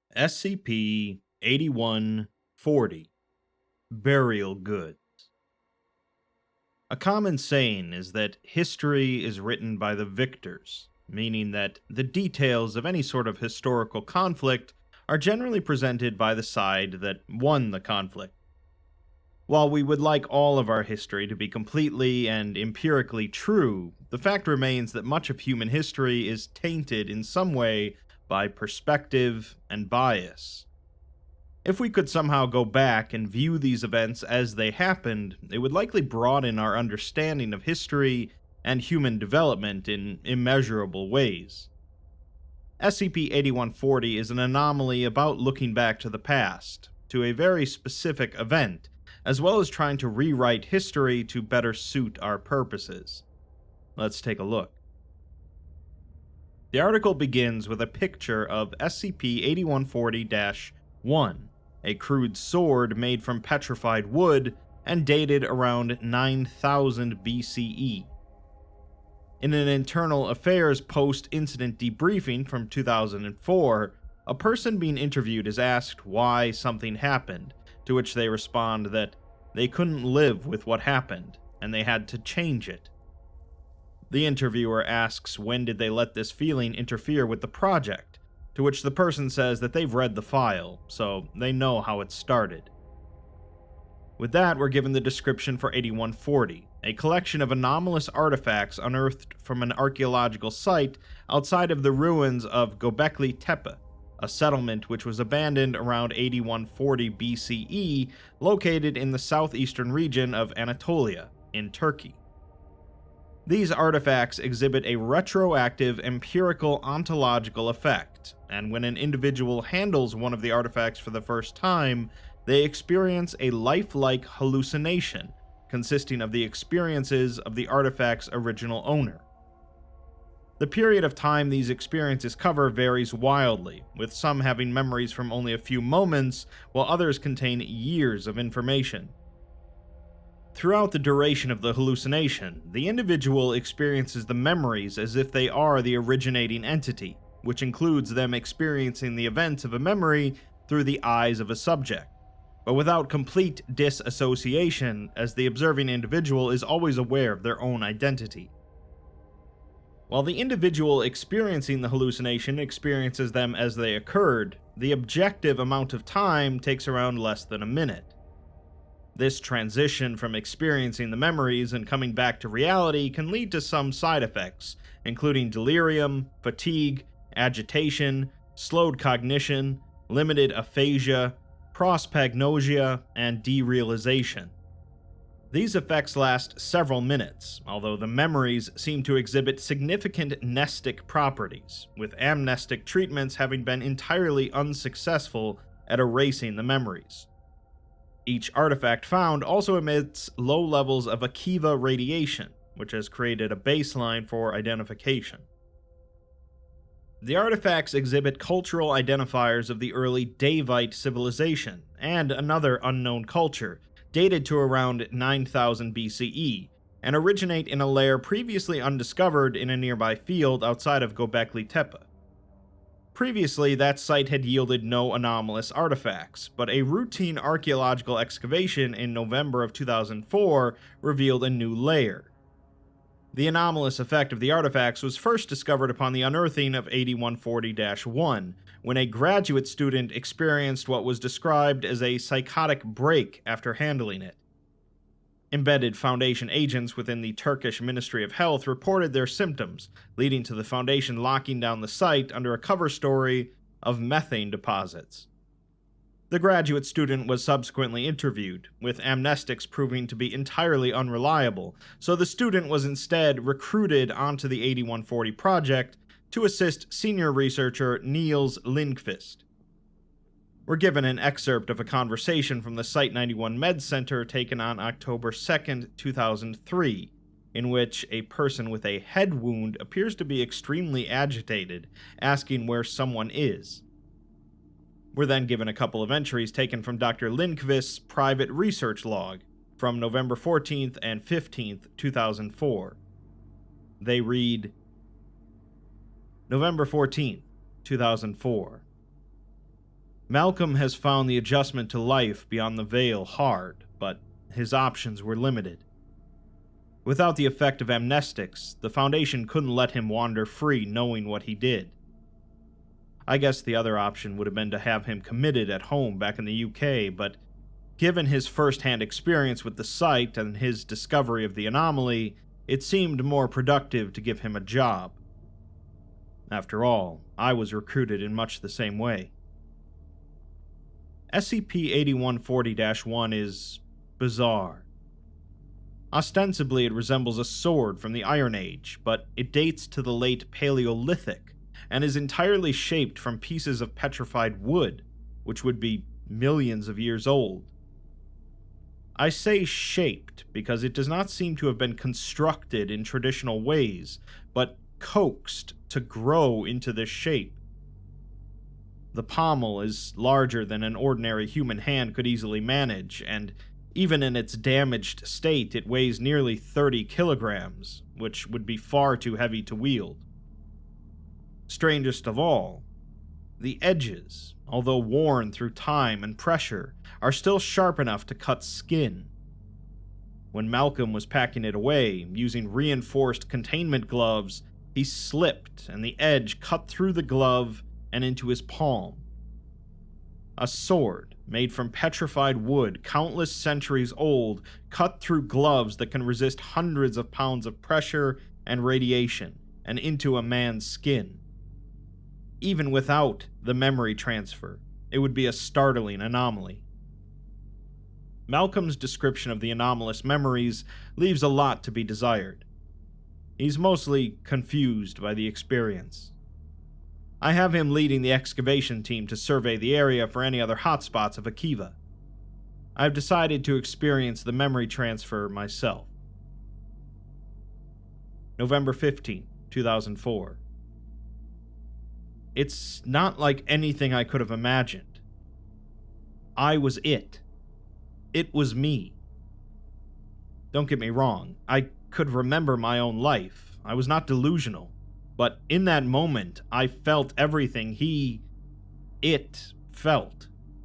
SCP-8140 Burial Goods. A common saying is that history is written by the victors, meaning that the details of any sort of historical conflict are generally presented by the side that won the conflict. While we would like all of our history to be completely and empirically true, the fact remains that much of human history is tainted in some way by perspective and bias. If we could somehow go back and view these events as they happened, it would likely broaden our understanding of history and human development in immeasurable ways. SCP-8140 is an anomaly about looking back to the past, to a very specific event, as well as trying to rewrite history to better suit our purposes. Let's take a look. The article begins with a picture of SCP-8140-1, a crude sword made from petrified wood and dated around 9000 BCE. In an internal affairs post-incident debriefing from 2004, a person being interviewed is asked why something happened, to which they respond that they couldn't live with what happened, and they had to change it. The interviewer asks when did they let this feeling interfere with the project, to which the person says that they've read the file, so they know how it started. With that, we're given the description for 8140, a collection of anomalous artifacts unearthed from an archaeological site outside of the ruins of Göbekli Tepe, a settlement which was abandoned around 8140 BCE, located in the southeastern region of Anatolia, in Turkey. These artifacts exhibit a retroactive empirical ontological effect, and when an individual handles one of the artifacts for the first time, they experience a lifelike hallucination consisting of the experiences of the artifact's original owner. The period of time these experiences cover varies wildly, with some having memories from only a few moments, while others contain years of information. Throughout the duration of the hallucination, the individual experiences the memories as if they are the originating entity, which includes them experiencing the events of a memory through the eyes of a subject, but without complete disassociation, as the observing individual is always aware of their own identity. While the individual experiencing the hallucination experiences them as they occurred, the objective amount of time takes around less than a minute. This transition from experiencing the memories and coming back to reality can lead to some side effects, including delirium, fatigue, agitation, slowed cognition, limited aphasia, prosopagnosia, and derealization. These effects last several minutes, although the memories seem to exhibit significant mnestic properties, with amnestic treatments having been entirely unsuccessful at erasing the memories. Each artifact found also emits low levels of Akiva radiation, which has created a baseline for identification. The artifacts exhibit cultural identifiers of the early Davite civilization and another unknown culture, dated to around 9000 BCE, and originate in a layer previously undiscovered in a nearby field outside of Göbekli Tepe. Previously, that site had yielded no anomalous artifacts, but a routine archaeological excavation in November of 2004 revealed a new layer. The anomalous effect of the artifacts was first discovered upon the unearthing of 8140-1, when a graduate student experienced what was described as a psychotic break after handling it. Embedded Foundation agents within the Turkish Ministry of Health reported their symptoms, leading to the Foundation locking down the site under a cover story of methane deposits. The graduate student was subsequently interviewed, with amnestics proving to be entirely unreliable, so the student was instead recruited onto the 8140 project to assist senior researcher Niels Lindqvist. We're given an excerpt of a conversation from the Site-91 Med Center taken on October 2, 2003, in which a person with a head wound appears to be extremely agitated, asking where someone is. We're then given a couple of entries taken from Dr. Lindqvist's private research log from November 14th and 15th, 2004. They read, November 14th, 2004. Malcolm has found the adjustment to life beyond the veil hard, but his options were limited. Without the effect of amnestics, the Foundation couldn't let him wander free knowing what he did. I guess the other option would have been to have him committed at home back in the UK, but given his first-hand experience with the site and his discovery of the anomaly, it seemed more productive to give him a job. After all, I was recruited in much the same way. SCP-8140-1 is bizarre. Ostensibly, it resembles a sword from the Iron Age, but it dates to the late Paleolithic and is entirely shaped from pieces of petrified wood, which would be millions of years old. I say shaped because it does not seem to have been constructed in traditional ways, but coaxed to grow into this shape. The pommel is larger than an ordinary human hand could easily manage, and even in its damaged state, it weighs nearly 30 kilograms, which would be far too heavy to wield. Strangest of all, the edges, although worn through time and pressure, are still sharp enough to cut skin. When Malcolm was packing it away, using reinforced containment gloves, he slipped and the edge cut through the glove and into his palm. A sword, made from petrified wood countless centuries old, cut through gloves that can resist hundreds of pounds of pressure and radiation, and into a man's skin. Even without the memory transfer, it would be a startling anomaly. Malcolm's description of the anomalous memories leaves a lot to be desired. He's mostly confused by the experience. I have him leading the excavation team to survey the area for any other hotspots of Akiva. I've decided to experience the memory transfer myself. November 15, 2004. It's not like anything I could have imagined. I was it. It was me. Don't get me wrong, I could remember my own life. I was not delusional. But in that moment, I felt everything it felt.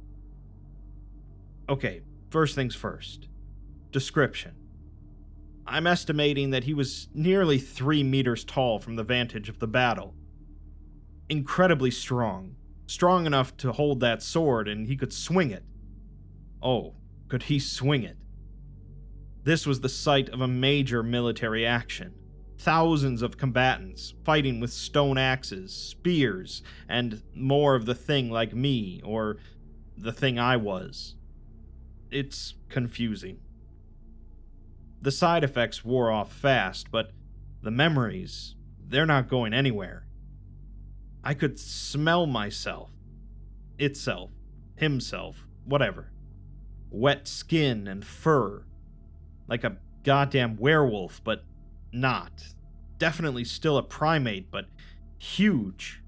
Okay, first things first. Description. I'm estimating that he was nearly 3 meters tall from the vantage of the battle. Incredibly strong. Strong enough to hold that sword, and he could swing it. Oh, could he swing it? This was the site of a major military action. Thousands of combatants fighting with stone axes, spears, and more of the thing like me, or the thing I was. It's confusing. The side effects wore off fast, but the memories, they're not going anywhere. I could smell myself. Itself. Himself. Whatever. Wet skin and fur. Like a goddamn werewolf, but not. Definitely still a primate, but huge.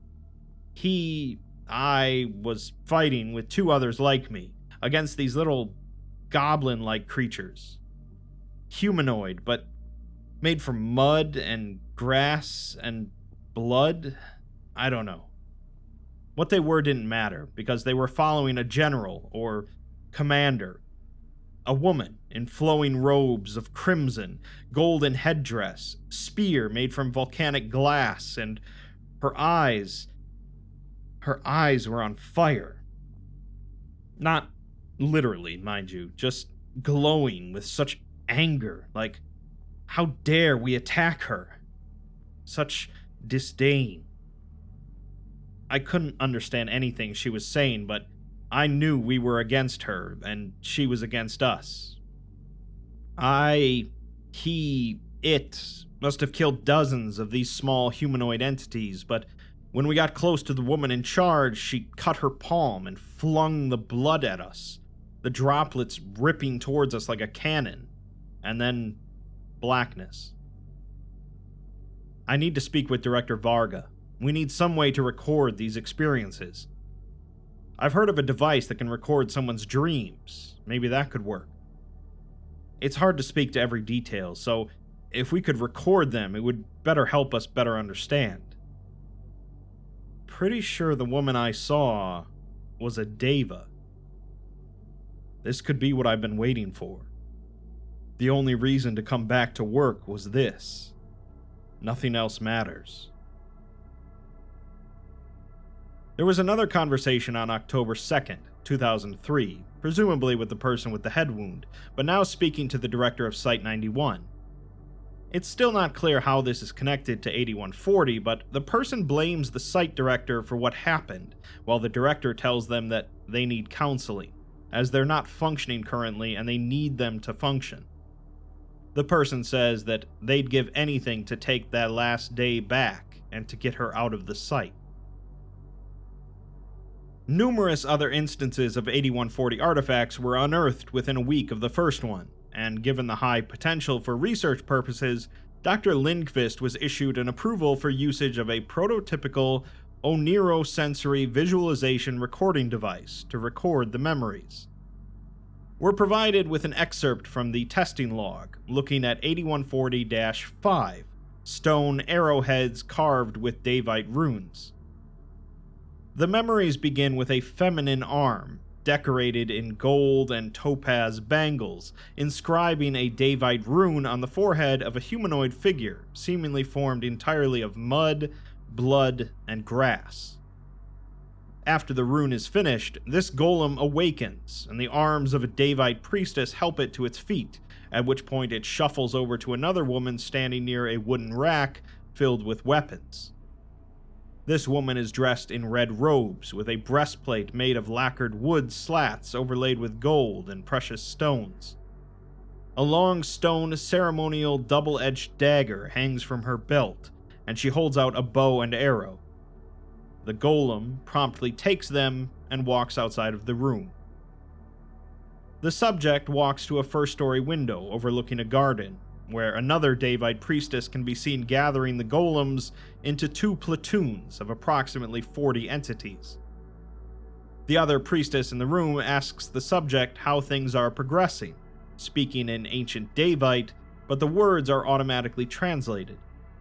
I was fighting with 2 others like me, against these little goblin-like creatures. Humanoid, but made from mud and grass and blood? I don't know. What they were didn't matter, because they were following a general, or commander. A woman in flowing robes of crimson, golden headdress, spear made from volcanic glass, and her eyes were on fire. Not literally, mind you, just glowing with such anger, like, how dare we attack her? Such disdain. I couldn't understand anything she was saying, but I knew we were against her, and she was against us. It must have killed dozens of these small humanoid entities, but when we got close to the woman in charge, she cut her palm and flung the blood at us, the droplets ripping towards us like a cannon, and then blackness. I need to speak with Director Varga. We need some way to record these experiences. I've heard of a device that can record someone's dreams. Maybe that could work. It's hard to speak to every detail, so if we could record them, it would better help us better understand. Pretty sure the woman I saw was a Deva. This could be what I've been waiting for. The only reason to come back to work was this. Nothing else matters. There was another conversation on October 2nd, 2003, presumably with the person with the head wound, but now speaking to the director of Site-91. It's still not clear how this is connected to 8140, but the person blames the site director for what happened, while the director tells them that they need counseling, as they're not functioning currently and they need them to function. The person says that they'd give anything to take that last day back and to get her out of the site. Numerous other instances of 8140 artifacts were unearthed within a week of the first one, and given the high potential for research purposes, Dr. Lindqvist was issued an approval for usage of a prototypical oneirosensory visualization recording device to record the memories. We're provided with an excerpt from the testing log, looking at 8140-5, stone arrowheads carved with Davite runes. The memories begin with a feminine arm, decorated in gold and topaz bangles, inscribing a Davite rune on the forehead of a humanoid figure, seemingly formed entirely of mud, blood, and grass. After the rune is finished, this golem awakens, and the arms of a Davite priestess help it to its feet, at which point it shuffles over to another woman standing near a wooden rack filled with weapons. This woman is dressed in red robes, with a breastplate made of lacquered wood slats overlaid with gold and precious stones. A long stone ceremonial double-edged dagger hangs from her belt, and she holds out a bow and arrow. The golem promptly takes them and walks outside of the room. The subject walks to a first-story window overlooking a garden, where another Davite priestess can be seen gathering the golems into 2 platoons of approximately 40 entities. The other priestess in the room asks the subject how things are progressing, speaking in ancient Davite, but the words are automatically translated.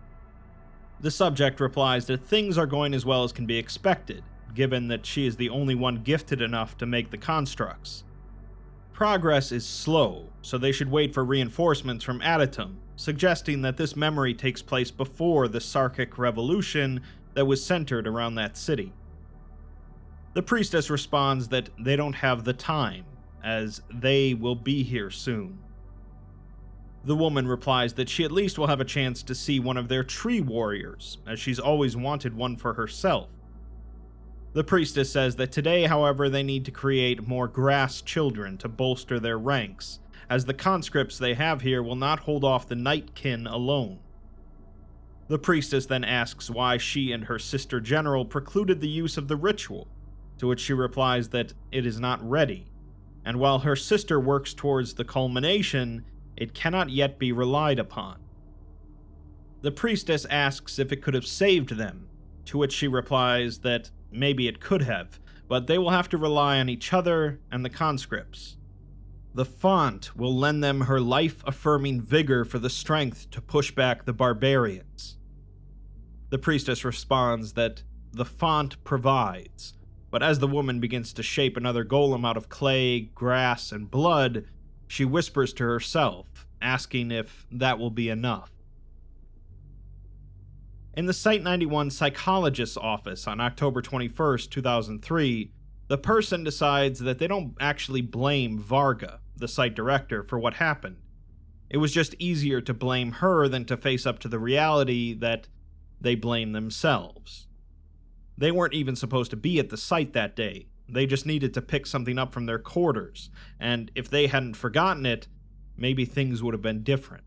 The subject replies that things are going as well as can be expected, given that she is the only one gifted enough to make the constructs. Progress is slow, so they should wait for reinforcements from Adytum, suggesting that this memory takes place before the Sarkic Revolution that was centered around that city. The priestess responds that they don't have the time, as they will be here soon. The woman replies that she at least will have a chance to see one of their tree warriors, as she's always wanted one for herself. The priestess says that today, however, they need to create more grass children to bolster their ranks, as the conscripts they have here will not hold off the Nightkin alone. The priestess then asks why she and her sister general precluded the use of the ritual, to which she replies that it is not ready, and while her sister works towards the culmination, it cannot yet be relied upon. The priestess asks if it could have saved them, to which she replies that maybe it could have, but they will have to rely on each other and the conscripts. The font will lend them her life-affirming vigor for the strength to push back the barbarians. The priestess responds that the font provides, but as the woman begins to shape another golem out of clay, grass, and blood, she whispers to herself, asking if that will be enough. In the Site-91 psychologist's office on October 21st, 2003, the person decides that they don't actually blame Varga, the site director, for what happened. It was just easier to blame her than to face up to the reality that they blame themselves. They weren't even supposed to be at the site that day. They just needed to pick something up from their quarters, and if they hadn't forgotten it, maybe things would have been different.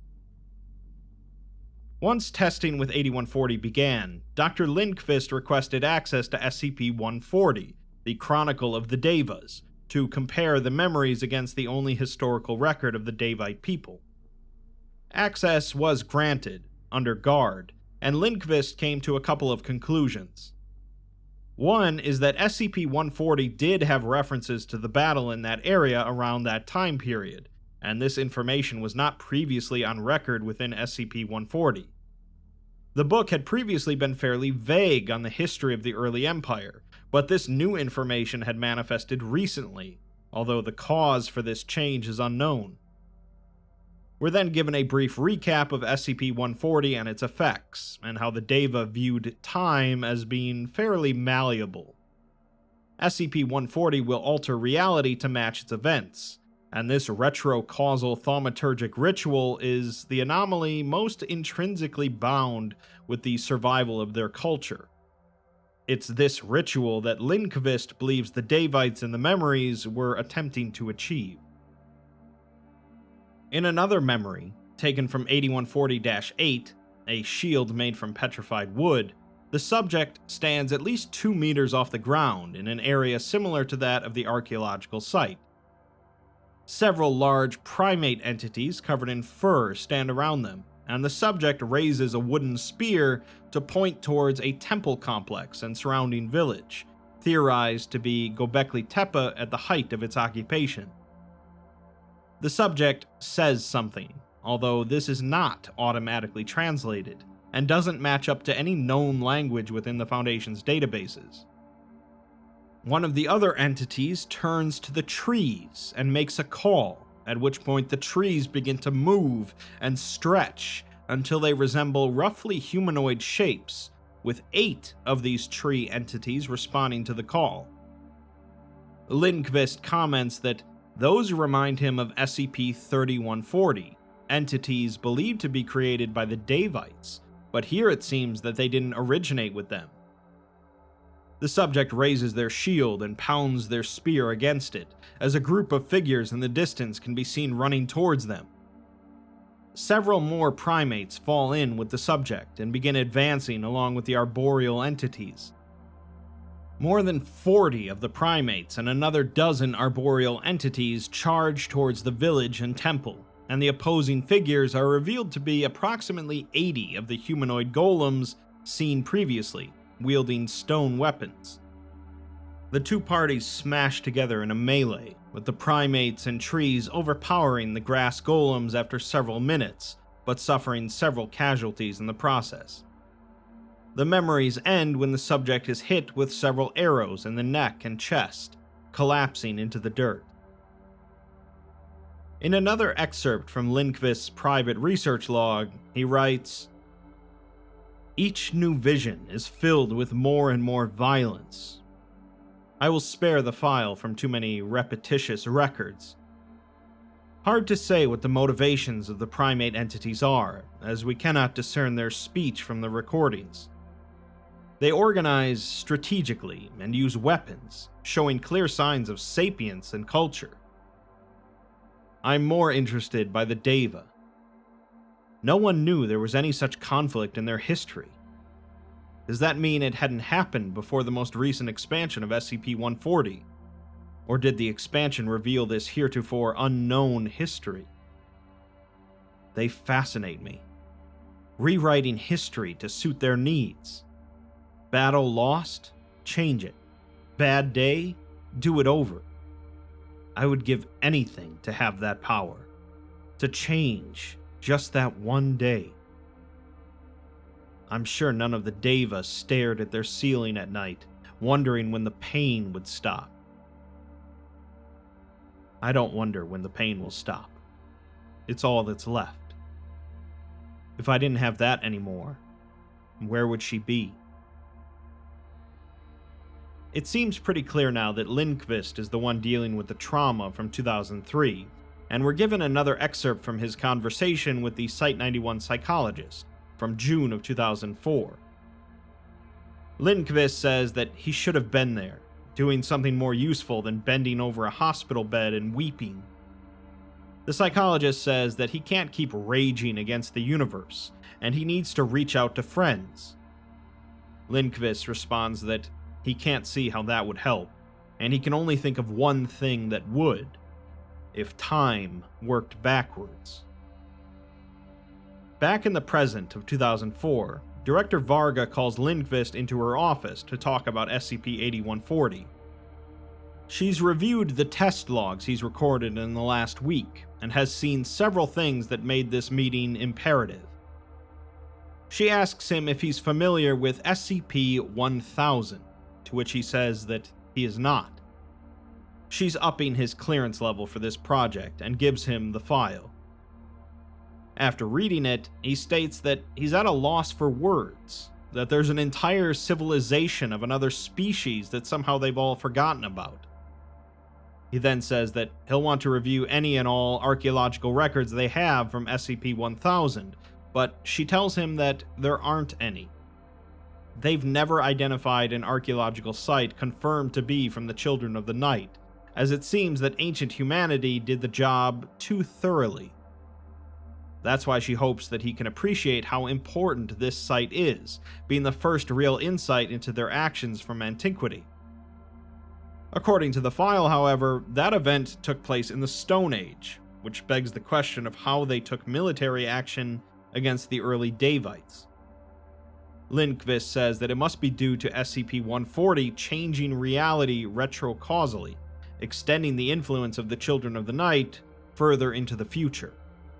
Once testing with 8140 began, Dr. Lindqvist requested access to SCP-140, the Chronicle of the Devas, to compare the memories against the only historical record of the Davite people. Access was granted, under guard, and Lindqvist came to a couple of conclusions. One is that SCP-140 did have references to the battle in that area around that time period, and this information was not previously on record within SCP-140. The book had previously been fairly vague on the history of the early Empire, but this new information had manifested recently, although the cause for this change is unknown. We're then given a brief recap of SCP-140 and its effects, and how the Deva viewed time as being fairly malleable. SCP-140 will alter reality to match its events, and this retro-causal thaumaturgic ritual is the anomaly most intrinsically bound with the survival of their culture. It's this ritual that Lindqvist believes the Devites in the memories were attempting to achieve. In another memory, taken from 8140-8, a shield made from petrified wood, the subject stands at least 2 meters off the ground in an area similar to that of the archaeological site. Several large primate entities covered in fur stand around them, and the subject raises a wooden spear to point towards a temple complex and surrounding village, theorized to be Göbekli Tepe at the height of its occupation. The subject says something, although this is not automatically translated, and doesn't match up to any known language within the Foundation's databases. One of the other entities turns to the trees and makes a call, at which point the trees begin to move and stretch until they resemble roughly humanoid shapes, with 8 of these tree entities responding to the call. Lindqvist comments that those remind him of SCP-3140, entities believed to be created by the Devites, but here it seems that they didn't originate with them. The subject raises their shield and pounds their spear against it, as a group of figures in the distance can be seen running towards them. Several more primates fall in with the subject and begin advancing along with the arboreal entities. More than 40 of the primates and another dozen arboreal entities charge towards the village and temple, and the opposing figures are revealed to be approximately 80 of the humanoid golems seen previously, wielding stone weapons. The two parties smash together in a melee, with the primates and trees overpowering the grass golems after several minutes, but suffering several casualties in the process. The memories end when the subject is hit with several arrows in the neck and chest, collapsing into the dirt. In another excerpt from Lindqvist's private research log, he writes, "Each new vision is filled with more and more violence. I will spare the file from too many repetitious records. Hard to say what the motivations of the primate entities are, as we cannot discern their speech from the recordings. They organize strategically and use weapons, showing clear signs of sapience and culture. I'm more interested by the Deva. No one knew there was any such conflict in their history. Does that mean it hadn't happened before the most recent expansion of SCP-140? Or did the expansion reveal this heretofore unknown history? They fascinate me. Rewriting history to suit their needs. Battle lost? Change it. Bad day? Do it over. I would give anything to have that power. To change just that one day. I'm sure none of the Deva stared at their ceiling at night, wondering when the pain would stop. I don't wonder when the pain will stop. It's all that's left. If I didn't have that anymore, where would she be?" It seems pretty clear now that Lindqvist is the one dealing with the trauma from 2003, and we're given another excerpt from his conversation with the Site-91 psychologist from June of 2004. Lindqvist says that he should have been there, doing something more useful than bending over a hospital bed and weeping. The psychologist says that he can't keep raging against the universe, and he needs to reach out to friends. Lindqvist responds that he can't see how that would help, and he can only think of one thing that would: if time worked backwards. Back in the present of 2004, Director Varga calls Lindqvist into her office to talk about SCP-8140. She's reviewed the test logs he's recorded in the last week, and has seen several things that made this meeting imperative. She asks him if he's familiar with SCP-1000, to which he says that he is not. She's upping his clearance level for this project and gives him the file. After reading it, he states that he's at a loss for words, that there's an entire civilization of another species that somehow they've all forgotten about. He then says that he'll want to review any and all archaeological records they have from SCP-1000, but she tells him that there aren't any. They've never identified an archaeological site confirmed to be from the Children of the Night, as it seems that ancient humanity did the job too thoroughly. That's why she hopes that he can appreciate how important this site is, being the first real insight into their actions from antiquity. According to the file, however, that event took place in the Stone Age, which begs the question of how they took military action against the early Davites. Lindqvist says that it must be due to SCP-140 changing reality retrocausally, extending the influence of the Children of the Night further into the future.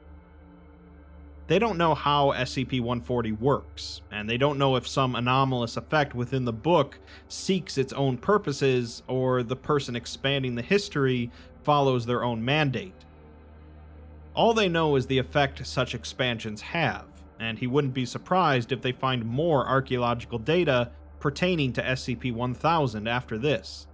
They don't know how SCP-140 works, and they don't know if some anomalous effect within the book seeks its own purposes, or the person expanding the history follows their own mandate. All they know is the effect such expansions have, and he wouldn't be surprised if they find more archaeological data pertaining to SCP-1000 after this.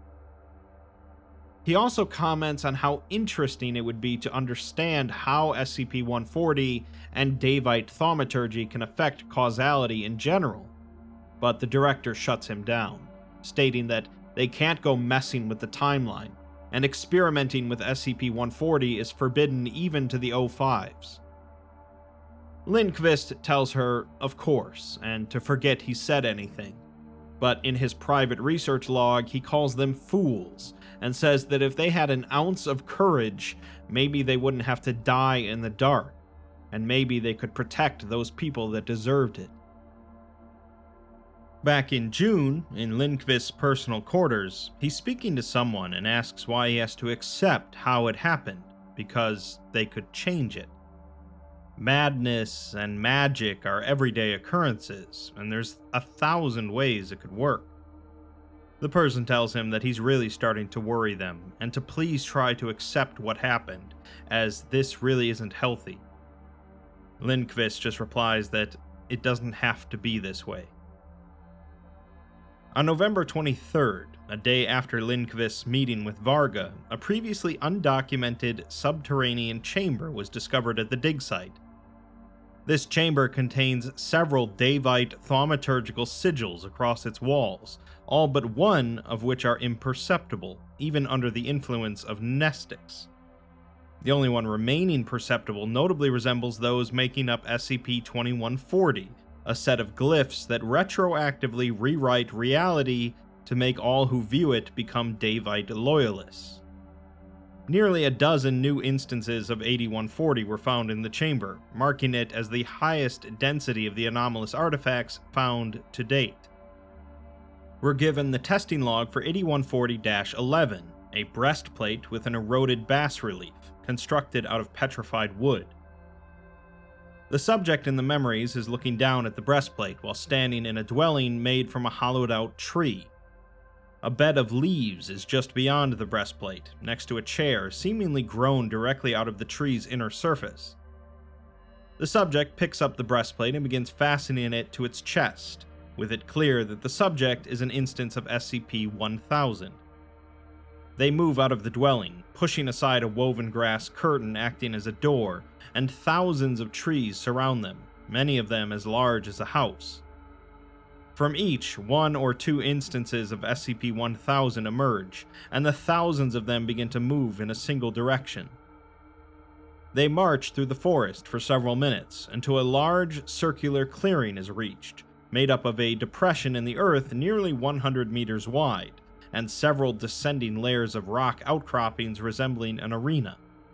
He also comments on how interesting it would be to understand how SCP-140 and Davite thaumaturgy can affect causality in general, but the director shuts him down, stating that they can't go messing with the timeline, and experimenting with SCP-140 is forbidden even to the O5s. Lindqvist tells her, of course, and to forget he said anything, but in his private research log he calls them fools, and says that if they had an ounce of courage, maybe they wouldn't have to die in the dark, and maybe they could protect those people that deserved it. Back in June, in Lindqvist's personal quarters, he's speaking to someone and asks why he has to accept how it happened, because they could change it. Madness and magic are everyday occurrences, and there's 1,000 ways it could work. The person tells him that he's really starting to worry them, and to please try to accept what happened, as this really isn't healthy. Lindqvist just replies that it doesn't have to be this way. On November 23rd, a day after Lindqvist's meeting with Varga, a previously undocumented subterranean chamber was discovered at the dig site. This chamber contains several Davite thaumaturgical sigils across its walls, all but one of which are imperceptible, even under the influence of Nestix. The only one remaining perceptible notably resembles those making up SCP-2140, a set of glyphs that retroactively rewrite reality to make all who view it become Davite loyalists. Nearly a dozen new instances of 8140 were found in the chamber, marking it as the highest density of the anomalous artifacts found to date. We're given the testing log for 8140-11, a breastplate with an eroded bas-relief, constructed out of petrified wood. The subject in the memories is looking down at the breastplate while standing in a dwelling made from a hollowed-out tree. A bed of leaves is just beyond the breastplate, next to a chair seemingly grown directly out of the tree's inner surface. The subject picks up the breastplate and begins fastening it to its chest, with it clear that the subject is an instance of SCP-1000. They move out of the dwelling, pushing aside a woven grass curtain acting as a door, and thousands of trees surround them, many of them as large as a house. From each, 1 or 2 instances of SCP-1000 emerge, and the thousands of them begin to move in a single direction. They march through the forest for several minutes, until a large circular clearing is reached, made up of a depression in the earth nearly 100 meters wide, and several descending layers of rock outcroppings resembling an arena.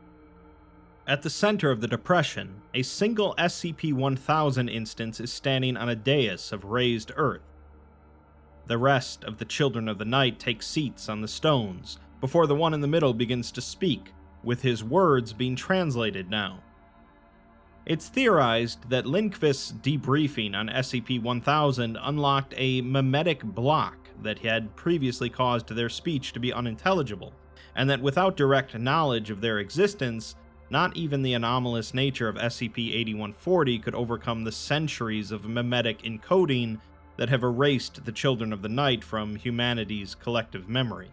At the center of the depression, a single SCP-1000 instance is standing on a dais of raised earth. The rest of the Children of the Night take seats on the stones, before the one in the middle begins to speak, with his words being translated now. It's theorized that Lindqvist's debriefing on SCP-1000 unlocked a memetic block that had previously caused their speech to be unintelligible, and that without direct knowledge of their existence, not even the anomalous nature of SCP-8140 could overcome the centuries of memetic encoding that have erased the Children of the Night from humanity's collective memory.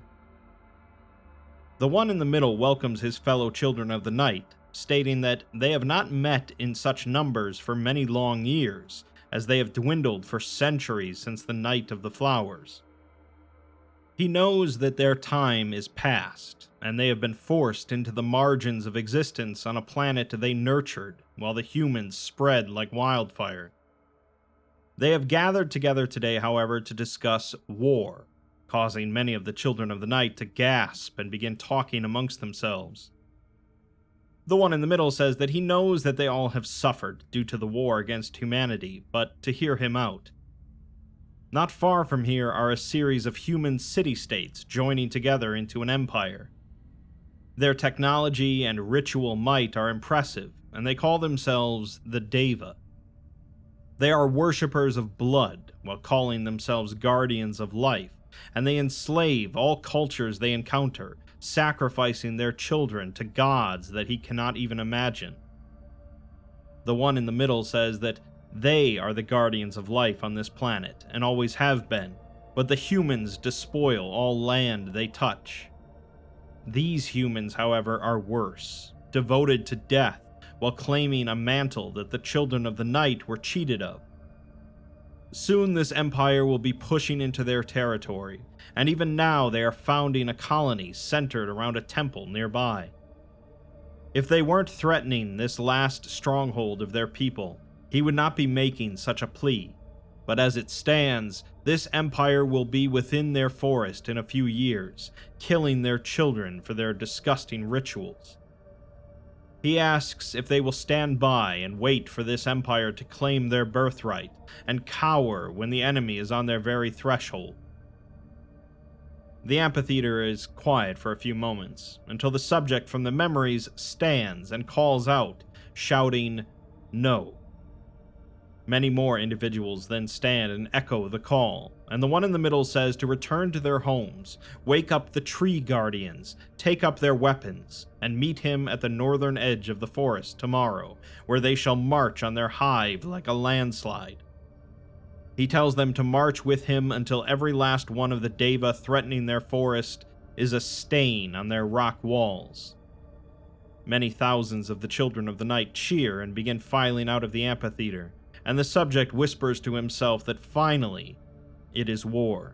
The one in the middle welcomes his fellow Children of the Night, stating that they have not met in such numbers for many long years, as they have dwindled for centuries since the Night of the Flowers. He knows that their time is past, and they have been forced into the margins of existence on a planet they nurtured, while the humans spread like wildfire. They have gathered together today, however, to discuss war, causing many of the Children of the Night to gasp and begin talking amongst themselves. The one in the middle says that he knows that they all have suffered due to the war against humanity, but to hear him out. Not far from here are a series of human city-states joining together into an empire. Their technology and ritual might are impressive, and they call themselves the Deva. They are worshippers of blood, while calling themselves guardians of life, and they enslave all cultures they encounter, sacrificing their children to gods that he cannot even imagine. The one in the middle says that they are the guardians of life on this planet, and always have been, but the humans despoil all land they touch. These humans, however, are worse, devoted to death, while claiming a mantle that the Children of the Night were cheated of. Soon this empire will be pushing into their territory, and even now they are founding a colony centered around a temple nearby. If they weren't threatening this last stronghold of their people, he would not be making such a plea, but as it stands, this empire will be within their forest in a few years, killing their children for their disgusting rituals. He asks if they will stand by and wait for this empire to claim their birthright, and cower when the enemy is on their very threshold. The amphitheater is quiet for a few moments, until the subject from the memories stands and calls out, shouting, "No." Many more individuals then stand and echo the call, and the one in the middle says to return to their homes, wake up the tree guardians, take up their weapons, and meet him at the northern edge of the forest tomorrow, where they shall march on their hive like a landslide. He tells them to march with him until every last one of the Deva threatening their forest is a stain on their rock walls. Many thousands of the Children of the Night cheer and begin filing out of the amphitheater, and the subject whispers to himself that finally, it is war.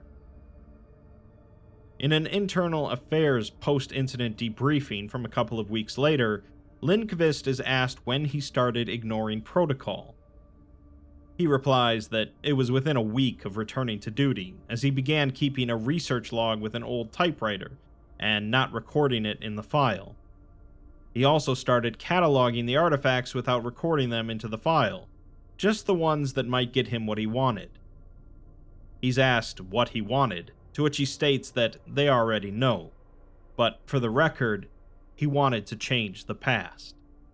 In an internal affairs post-incident debriefing from a couple of weeks later, Lindqvist is asked when he started ignoring protocol. He replies that it was within a week of returning to duty, as he began keeping a research log with an old typewriter, and not recording it in the file. He also started cataloging the artifacts without recording them into the file, just the ones that might get him what he wanted. He's asked what he wanted, to which he states that they already know, but for the record, he wanted to change the past.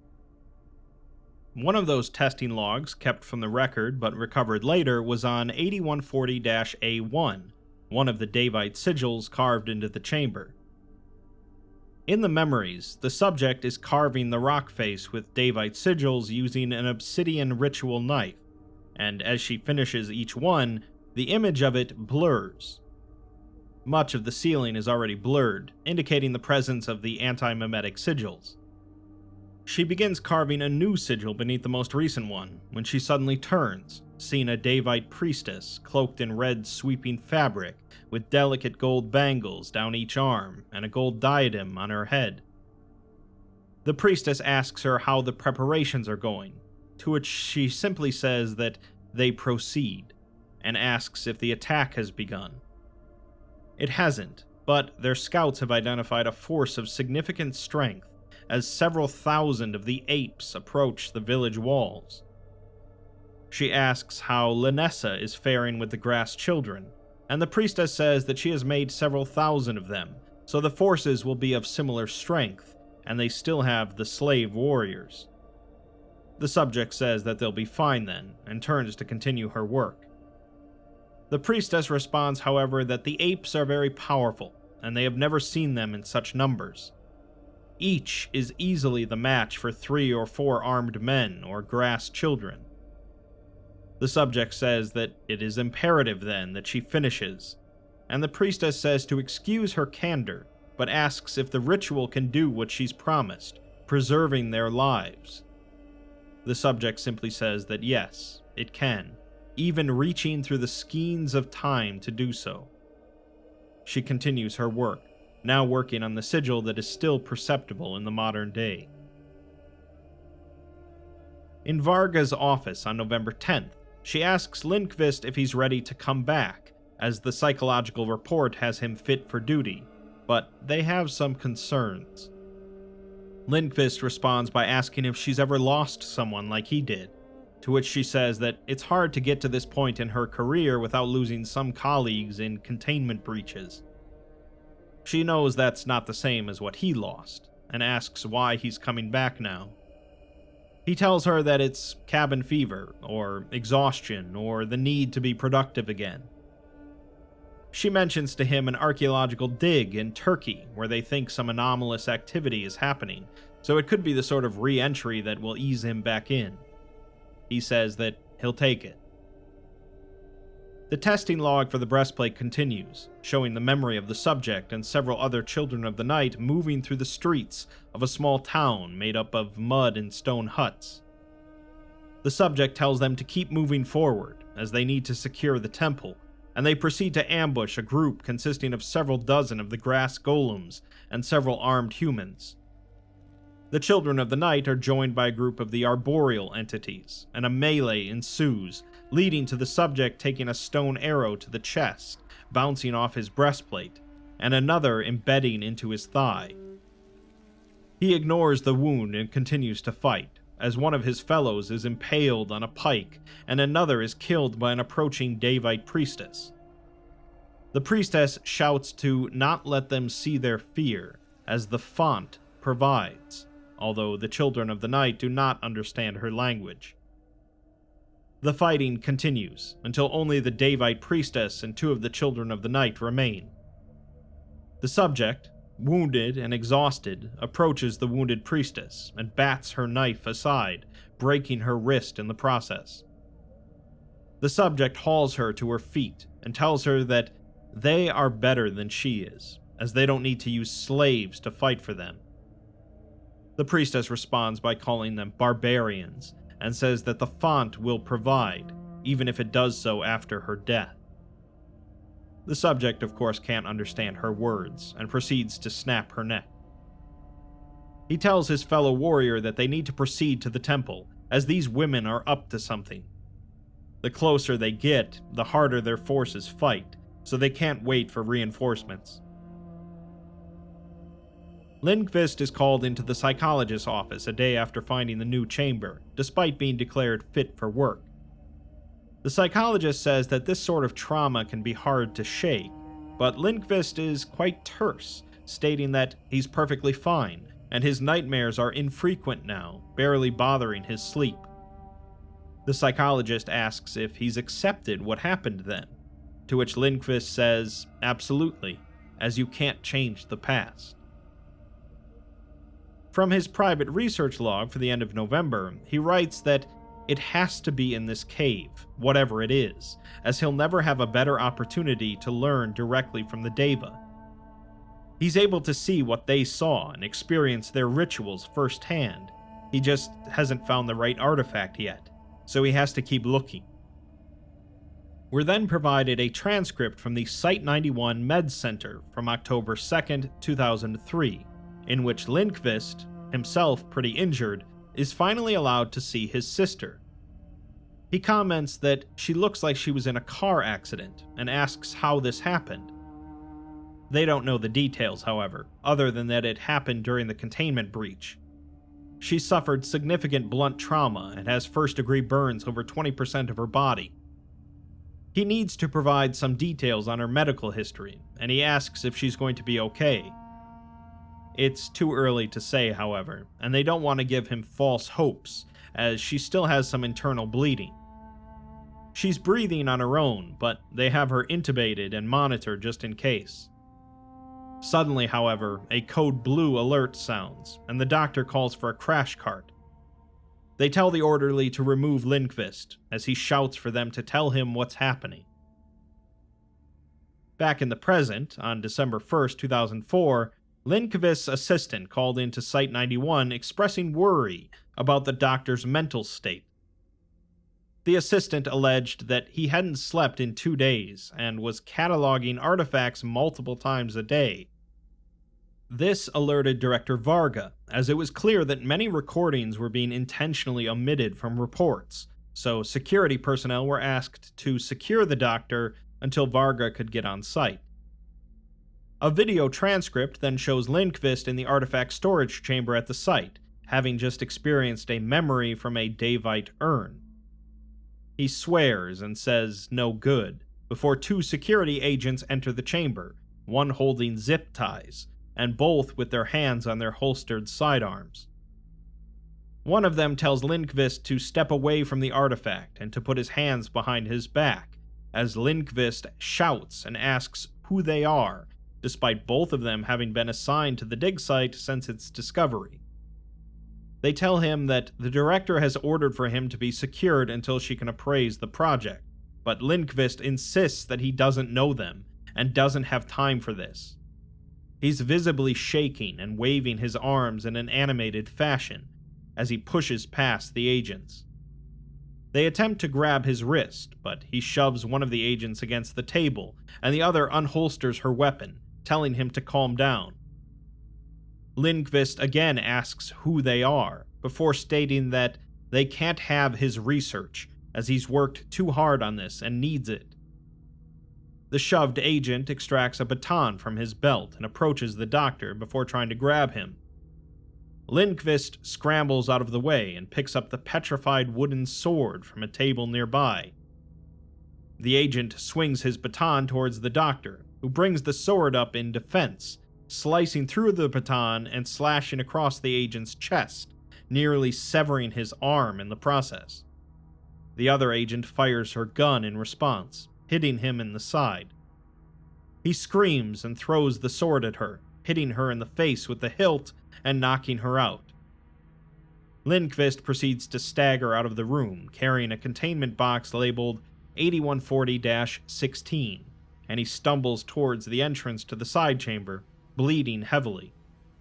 One of those testing logs, kept from the record but recovered later, was on 8140-A1, one of the Davite sigils carved into the chamber. In the memories, the subject is carving the rock face with Davite sigils using an obsidian ritual knife, and as she finishes each one, the image of it blurs. Much of the ceiling is already blurred, indicating the presence of the anti-memetic sigils. She begins carving a new sigil beneath the most recent one, when she suddenly turns, seeing a Davite priestess cloaked in red sweeping fabric with delicate gold bangles down each arm and a gold diadem on her head. The priestess asks her how the preparations are going, to which she simply says that they proceed, and asks if the attack has begun. It hasn't, but their scouts have identified a force of significant strength as several thousand of the apes approach the village walls. She asks how Linessa is faring with the grass children, and the priestess says that she has made several thousand of them, so the forces will be of similar strength, and they still have the slave warriors. The subject says that they'll be fine then, and turns to continue her work. The priestess responds, however, that the apes are very powerful, and they have never seen them in such numbers. Each is easily the match for 3 or 4 armed men or grass children. The subject says that it is imperative then that she finishes, and the priestess says to excuse her candor, but asks if the ritual can do what she's promised, preserving their lives. The subject simply says that yes, it can, even reaching through the skeins of time to do so. She continues her work, now working on the sigil that is still perceptible in the modern day. In Varga's office on November 10th, she asks Lindqvist if he's ready to come back, as the psychological report has him fit for duty, but they have some concerns. Lindqvist responds by asking if she's ever lost someone like he did, to which she says that it's hard to get to this point in her career without losing some colleagues in containment breaches. She knows that's not the same as what he lost, and asks why he's coming back now. He tells her that it's cabin fever, or exhaustion, or the need to be productive again. She mentions to him an archaeological dig in Turkey where they think some anomalous activity is happening, so it could be the sort of re-entry that will ease him back in. He says that he'll take it. The testing log for the breastplate continues, showing the memory of the subject and several other children of the night moving through the streets of a small town made up of mud and stone huts. The subject tells them to keep moving forward, as they need to secure the temple, and they proceed to ambush a group consisting of several dozen of the grass golems and several armed humans. The children of the night are joined by a group of the arboreal entities, and a melee ensues, leading to the subject taking a stone arrow to the chest, bouncing off his breastplate, and another embedding into his thigh. He ignores the wound and continues to fight, as one of his fellows is impaled on a pike, and another is killed by an approaching Davite priestess. The priestess shouts to not let them see their fear, as the font provides, although the children of the night do not understand her language. The fighting continues, until only the Davite priestess and 2 of the children of the night remain. The subject, wounded and exhausted, approaches the wounded priestess and bats her knife aside, breaking her wrist in the process. The subject hauls her to her feet and tells her that they are better than she is, as they don't need to use slaves to fight for them. The priestess responds by calling them barbarians, and says that the font will provide, even if it does so after her death. The subject, of course, can't understand her words, and proceeds to snap her neck. He tells his fellow warrior that they need to proceed to the temple, as these women are up to something. The closer they get, the harder their forces fight, so they can't wait for reinforcements. Lindqvist is called into the psychologist's office a day after finding the new chamber, despite being declared fit for work. The psychologist says that this sort of trauma can be hard to shake, but Lindqvist is quite terse, stating that he's perfectly fine, and his nightmares are infrequent now, barely bothering his sleep. The psychologist asks if he's accepted what happened then, to which Lindqvist says, absolutely, as you can't change the past. From his private research log for the end of November, he writes that it has to be in this cave, whatever it is, as he'll never have a better opportunity to learn directly from the Deva. He's able to see what they saw and experience their rituals firsthand. He just hasn't found the right artifact yet, so he has to keep looking. We're then provided a transcript from the Site 91 Med Center from October 2nd, 2003, in which Lindqvist, himself pretty injured, is finally allowed to see his sister. He comments that she looks like she was in a car accident and asks how this happened. They don't know the details, however, other than that it happened during the containment breach. She suffered significant blunt trauma and has first-degree burns over 20% of her body. He needs to provide some details on her medical history, and he asks if she's going to be okay. It's too early to say, however, and they don't want to give him false hopes, as she still has some internal bleeding. She's breathing on her own, but they have her intubated and monitored just in case. Suddenly, however, a code blue alert sounds, and the doctor calls for a crash cart. They tell the orderly to remove Lindqvist, as he shouts for them to tell him what's happening. Back in the present, on December 1st, 2004, Lindqvist's assistant called into Site 91 expressing worry about the doctor's mental state. The assistant alleged that he hadn't slept in 2 days and was cataloging artifacts multiple times a day. This alerted Director Varga, as it was clear that many recordings were being intentionally omitted from reports, so security personnel were asked to secure the doctor until Varga could get on site. A video transcript then shows Lindqvist in the artifact storage chamber at the site, having just experienced a memory from a Davite urn. He swears and says no good, before 2 security agents enter the chamber, one holding zip ties, and both with their hands on their holstered sidearms. One of them tells Lindqvist to step away from the artifact and to put his hands behind his back, as Lindqvist shouts and asks who they are, despite both of them having been assigned to the dig site since its discovery. They tell him that the director has ordered for him to be secured until she can appraise the project, but Lindqvist insists that he doesn't know them and doesn't have time for this. He's visibly shaking and waving his arms in an animated fashion as he pushes past the agents. They attempt to grab his wrist, but he shoves one of the agents against the table, and the other unholsters her weapon, telling him to calm down. Lindqvist again asks who they are, before stating that they can't have his research, as he's worked too hard on this and needs it. The shoved agent extracts a baton from his belt and approaches the doctor before trying to grab him. Lindqvist scrambles out of the way and picks up the petrified wooden sword from a table nearby. The agent swings his baton towards the doctor, who brings the sword up in defense, slicing through the baton and slashing across the agent's chest, nearly severing his arm in the process. The other agent fires her gun in response, hitting him in the side. He screams and throws the sword at her, hitting her in the face with the hilt and knocking her out. Lindqvist proceeds to stagger out of the room, carrying a containment box labeled 8140-16, and he stumbles towards the entrance to the side chamber, bleeding heavily.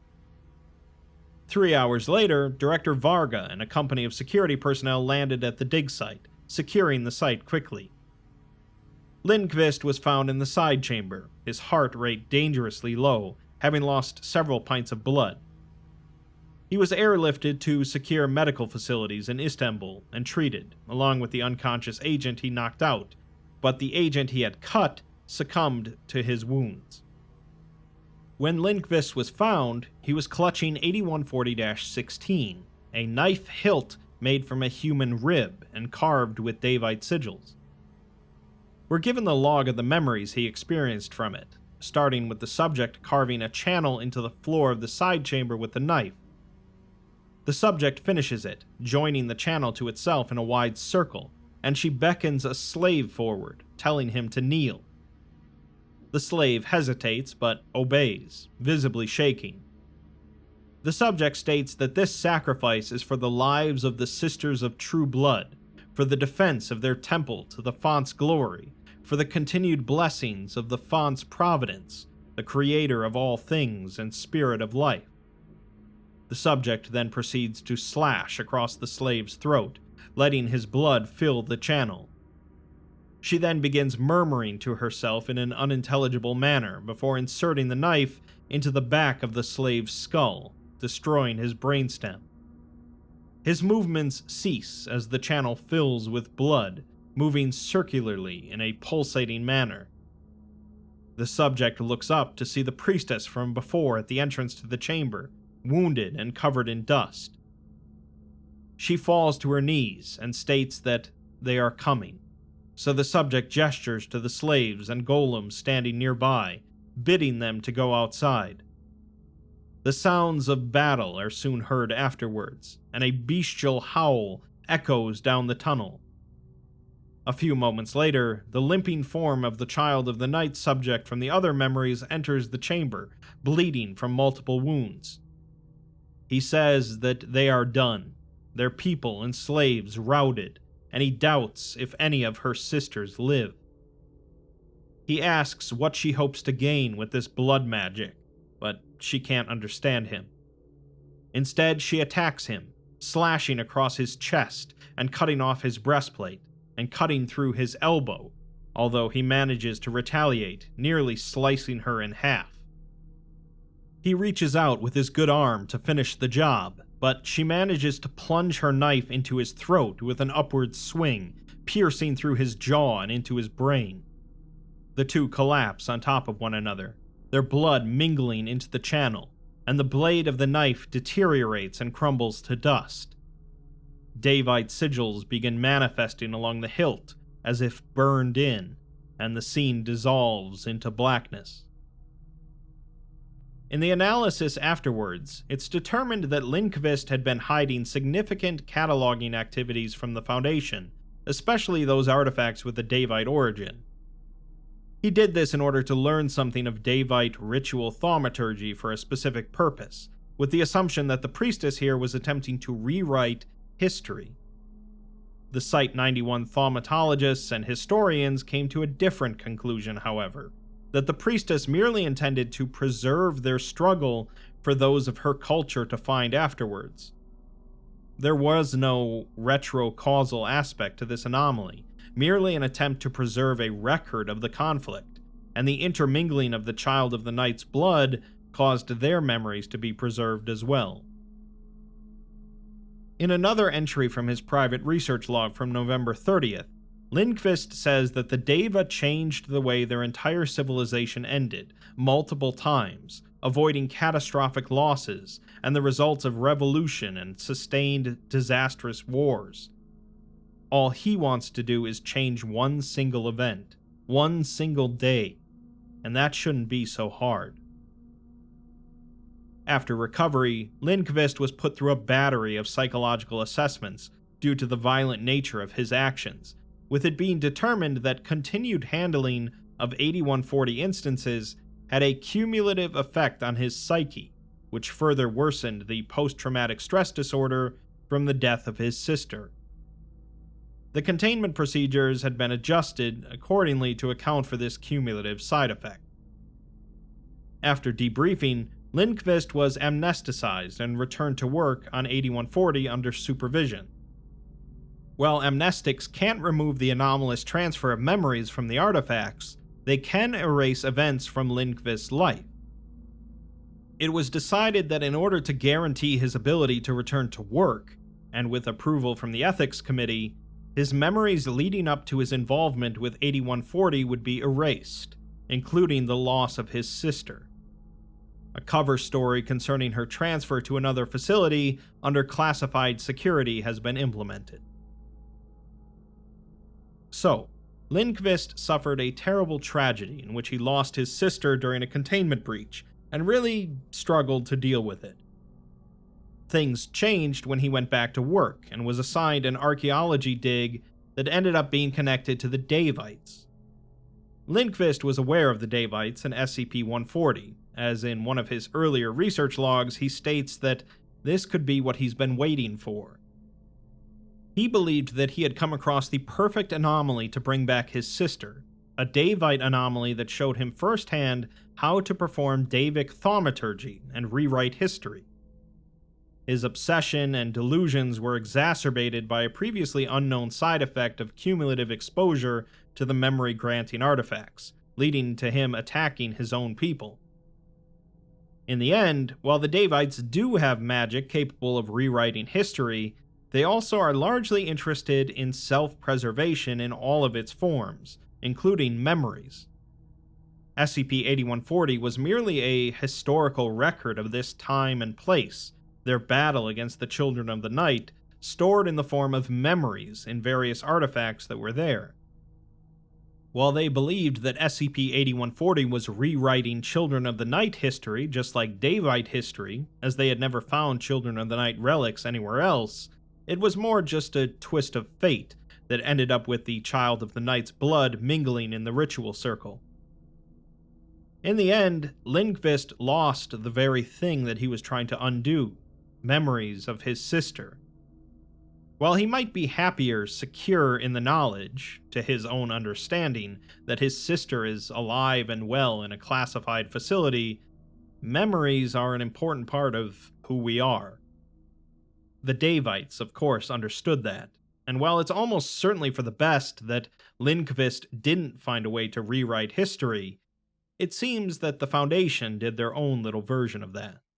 3 hours later, Director Varga and a company of security personnel landed at the dig site, securing the site quickly. Lindqvist was found in the side chamber, his heart rate dangerously low, having lost several pints of blood. He was airlifted to secure medical facilities in Istanbul and treated, along with the unconscious agent he knocked out, but the agent he had cut succumbed to his wounds. When Lindqvist was found, he was clutching 8140-16, a knife hilt made from a human rib and carved with Davite sigils. We're given the log of the memories he experienced from it, starting with the subject carving a channel into the floor of the side chamber with the knife. The subject finishes it, joining the channel to itself in a wide circle, and she beckons a slave forward, telling him to kneel. The slave hesitates but obeys, visibly shaking. The subject states that this sacrifice is for the lives of the Sisters of True Blood, for the defense of their temple to the Font's glory, for the continued blessings of the Font's providence, the creator of all things and spirit of life. The subject then proceeds to slash across the slave's throat, letting his blood fill the channel. She then begins murmuring to herself in an unintelligible manner before inserting the knife into the back of the slave's skull, destroying his brainstem. His movements cease as the channel fills with blood, moving circularly in a pulsating manner. The subject looks up to see the priestess from before at the entrance to the chamber, wounded and covered in dust. She falls to her knees and states that they are coming, so the subject gestures to the slaves and golems standing nearby, bidding them to go outside. The sounds of battle are soon heard afterwards, and a bestial howl echoes down the tunnel. A few moments later, the limping form of the Child of the Night subject from the other memories enters the chamber, bleeding from multiple wounds. He says that they are done, their people and slaves routed, and he doubts if any of her sisters live. He asks what she hopes to gain with this blood magic, but she can't understand him. Instead, she attacks him, slashing across his chest and cutting off his breastplate, and cutting through his elbow, although he manages to retaliate, nearly slicing her in half. He reaches out with his good arm to finish the job, but she manages to plunge her knife into his throat with an upward swing, piercing through his jaw and into his brain. The two collapse on top of one another, their blood mingling into the channel, and the blade of the knife deteriorates and crumbles to dust. Daevite sigils begin manifesting along the hilt as if burned in, and the scene dissolves into blackness. In the analysis afterwards, it's determined that Lindqvist had been hiding significant cataloging activities from the Foundation, especially those artifacts with a Daevite origin. He did this in order to learn something of Daevite ritual thaumaturgy for a specific purpose, with the assumption that the priestess here was attempting to rewrite history. The Site-91 thaumatologists and historians came to a different conclusion, however, that the priestess merely intended to preserve their struggle for those of her culture to find afterwards. There was no retrocausal aspect to this anomaly, merely an attempt to preserve a record of the conflict, and the intermingling of the Child of the Night's blood caused their memories to be preserved as well. In another entry from his private research log from November 30th, Lindqvist says that the Deva changed the way their entire civilization ended, multiple times, avoiding catastrophic losses and the results of revolution and sustained disastrous wars. All he wants to do is change one single event, one single day, and that shouldn't be so hard. After recovery, Lindqvist was put through a battery of psychological assessments due to the violent nature of his actions, with it being determined that continued handling of 8140 instances had a cumulative effect on his psyche, which further worsened the post-traumatic stress disorder from the death of his sister. The containment procedures had been adjusted accordingly to account for this cumulative side effect. After debriefing, Lindqvist was amnesticized and returned to work on 8140 under supervision. While amnestics can't remove the anomalous transfer of memories from the artifacts, they can erase events from Lindqvist's life. It was decided that in order to guarantee his ability to return to work, and with approval from the ethics committee, his memories leading up to his involvement with 8140 would be erased, including the loss of his sister. A cover story concerning her transfer to another facility under classified security has been implemented. So, Lindqvist suffered a terrible tragedy in which he lost his sister during a containment breach, and really struggled to deal with it. Things changed when he went back to work and was assigned an archaeology dig that ended up being connected to the Daevites. Lindqvist was aware of the Daevites and SCP-140, as in one of his earlier research logs he states that this could be what he's been waiting for. He believed that he had come across the perfect anomaly to bring back his sister, a Daevite anomaly that showed him firsthand how to perform Daevic thaumaturgy and rewrite history. His obsession and delusions were exacerbated by a previously unknown side effect of cumulative exposure to the memory-granting artifacts, leading to him attacking his own people. In the end, while the Daevites do have magic capable of rewriting history, they also are largely interested in self-preservation in all of its forms, including memories. SCP-8140 was merely a historical record of this time and place, their battle against the Children of the Night, stored in the form of memories in various artifacts that were there. While they believed that SCP-8140 was rewriting Children of the Night history just like Daevite history, as they had never found Children of the Night relics anywhere else, it was more just a twist of fate that ended up with the Child of the Night's blood mingling in the ritual circle. In the end, Lindqvist lost the very thing that he was trying to undo, memories of his sister. While he might be happier secure in the knowledge, to his own understanding, that his sister is alive and well in a classified facility, memories are an important part of who we are. The Davites, of course, understood that, and while it's almost certainly for the best that Lindqvist didn't find a way to rewrite history, it seems that the Foundation did their own little version of that.